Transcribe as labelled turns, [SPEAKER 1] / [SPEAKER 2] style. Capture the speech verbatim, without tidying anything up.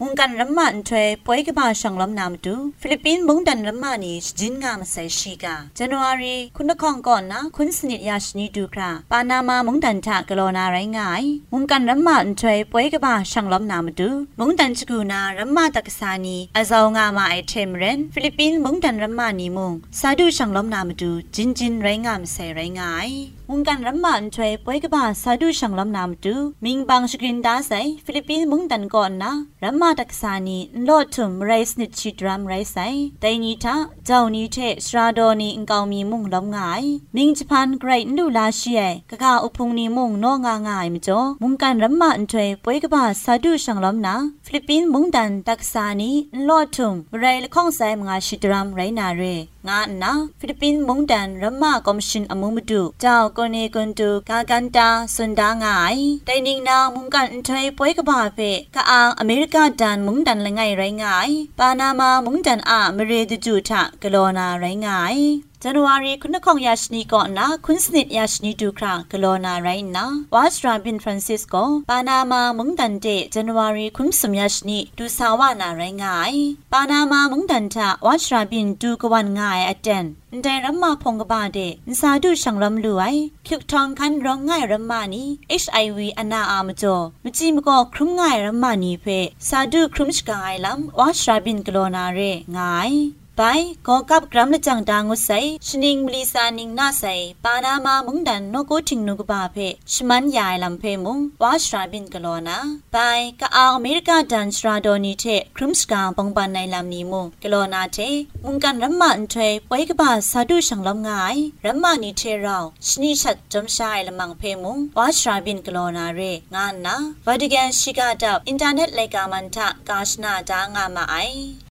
[SPEAKER 1] มุงกันรัมมาอันเทรป่วยกับบ้าช่างล้อมน้ำดูฟิลิปปินส์มุงดันรัมมานี่จินงามใส่ชีกาจันวารีคุณนักข่องก่อนนะคุณสนิทยาชนีดูคราปานามามุงดันทากโลนาไรง่ายมุงกันรัมมาอันเทรป่วยกับบ้าช่างล้อมน้ำดูมุงดันจกูนารัมมาตักษานีอาซาวงามาไอเทมเรนฟิลิปปินส์มุงดันรัมมานี่มุงซาดูช่างล้อมน้ำดูจินจินไรงามใส่ไรง่ายมุงกันรัมมาอันเทรป่วยกับบ้าซาดูช่างล้อมน้ำดูมิงบังสกรินดาใส่ฟิลิปปินส์มุงดันก่อนนะรัมมาตักษานีโลทุมไรสนิทชิดรัมไรใส่แต่นี้ท่าเจ้านี้เทสราโดนีอิงเกามีมุงล้อมง่ายมิงจพันเกรนดูลาเชียกะกาอุพงนีมุงโนงาง่ายมจ่อมุงกันรัมมาอันเทรป่วยกับบ้าซาดูช่างล้อมนะฟิลิปปินส์มุงดันตักษานีโลทุมไรละข้องใส่มงาชิดรัมไรนาเรงานนะฟิลิปปินส์มุงดันรัมมาคอมชินอมุมดูเจ้าโกเนกุนตูกากันตาสุนดางายแต่นิงนามุงกันอันเทรป่วยกับบ้าเฟกะอางอเมริกาดันมุงดันละไงไรง่ายปานามามุงดันอะมเรดจูทะกโลนาไรง่ายจันวารีคุณนักข่องยาชนีก่อนนะคุณสนิทยาชนีดูครากโลนาไรนะวาสราบินฟรานซิสโกปานามามุงดันเดจันวารีคุณสมยาชนีดูสาวานาไรง่ายปานามามุงดันทะวาสราบินดูกวันง่ายอเดนได้รัมมาพงกบาเดนซาดูช่างลำรวยคลุกทองคันร้องง่ายรัมมานี เอช ไอ วี อนาอามจ่อมจีมก็ครุมง่ายรัมมานีเพซาดูครุมชกายลำวาสราบินกโลนาเรง่ายไปก็กับกรัมละจังดางอุไซชนิงมลีซานิงนาไซปานามามุงดันโนโกทิงนุกบาเพชมันยายลำเพมุงวาชราบินกโลนาไปกะอาอเมริกาดันชราโดนีเทคริมสกาบังบันในลำนี้มุงกโลนาเทมุงกันรัมมาอันเทป่วยกบาซาดูช่างลำง่ายรัมมานีเทเราชนิชัดจอมชายละมังเพมุงวาชราบินกโลนาเรงานนะวาดิแกนชิกาดับอินเทอร์เน็ตเลกามันทะกาชนาดางามาไอ